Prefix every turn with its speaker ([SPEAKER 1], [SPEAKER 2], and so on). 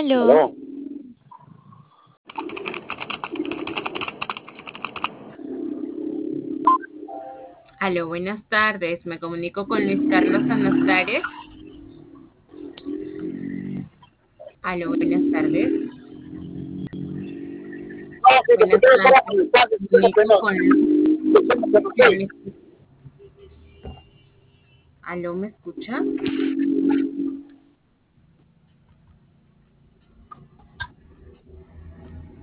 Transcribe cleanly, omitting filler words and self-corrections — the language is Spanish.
[SPEAKER 1] Aló,
[SPEAKER 2] Aló,
[SPEAKER 1] aló, buenas tardes. Me comunico con Luis Carlos Anastares. Aló, buenas tardes.
[SPEAKER 2] ah, sí, que
[SPEAKER 1] Buenas
[SPEAKER 2] usted estaba
[SPEAKER 1] tardes.
[SPEAKER 2] conectando,
[SPEAKER 1] Me
[SPEAKER 2] usted no
[SPEAKER 1] comunico
[SPEAKER 2] tengo,
[SPEAKER 1] con
[SPEAKER 2] usted no
[SPEAKER 1] con
[SPEAKER 2] quiere.
[SPEAKER 1] Luis. Aló, ¿me escucha?